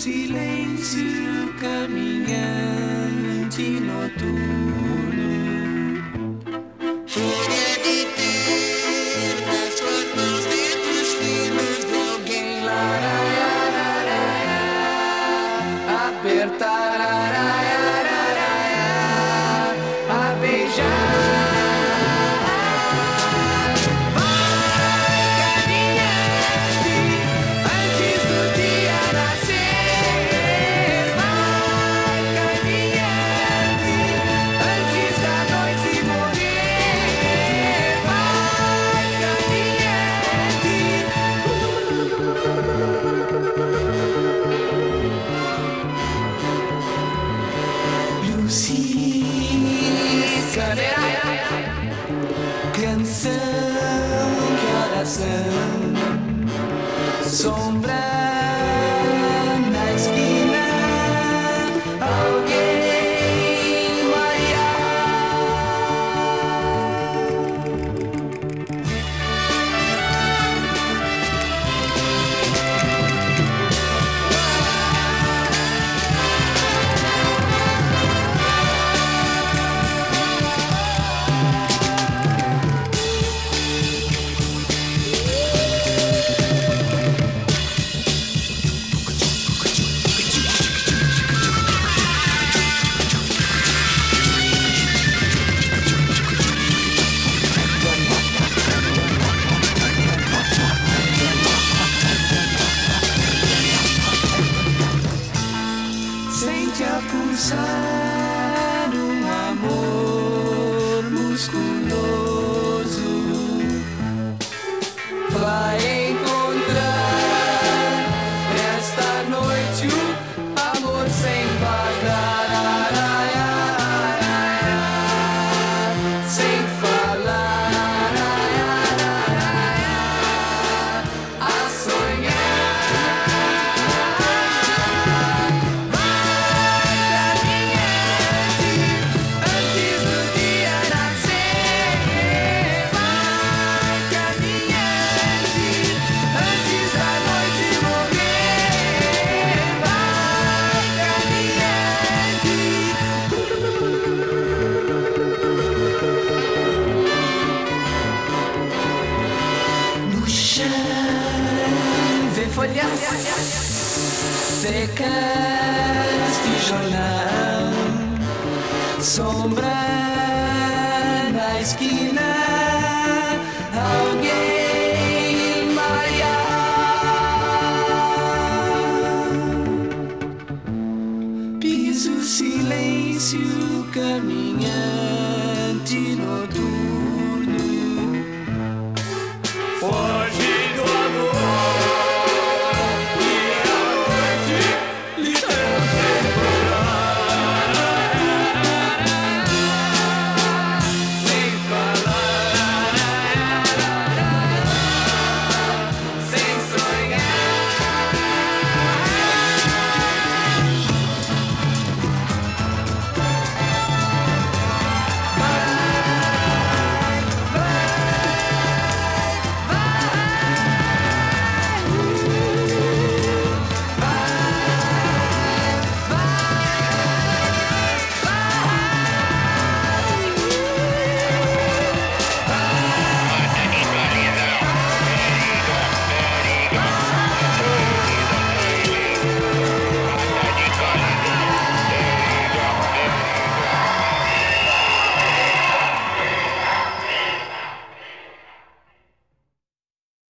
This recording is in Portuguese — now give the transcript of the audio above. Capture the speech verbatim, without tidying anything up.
silêncio caminhante noturno. Chega de ter nas suas mãos dedos finos de alguém. Laraiararaia, apertar, araiararaia, a beijar. Canção que oração, sombra na esquina, alguém Maria. Sente a pulsar um amor musculoso. Vai encontrar nesta noite o amor sem pagar, sem falar, a sonhar. Vê folhas secas de jornal, sombra na esquina, alguém Maria. Piso silêncio caminhando.